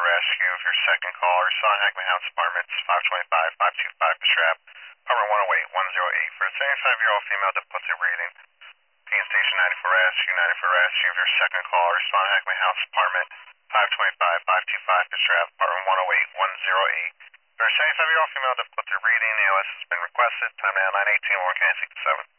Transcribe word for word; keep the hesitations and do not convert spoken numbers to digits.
rescue of your second caller, Son Hackman House Apartments, five twenty-five, five twenty-five, Pastrap, apartment one oh eight, one oh eight. For a seventy-five-year-old female difficulty breathing. P Station ninety-four rescue, ninety-four rescue of your second caller, Son Hackman House Apartment, five twenty-five, five twenty-five, Pastrap, apartment one oh eight, one oh eight. For a seventy-five-year-old female difficulty breathing, A L S has been requested. Time now nine eighteen, one can I seek the seven.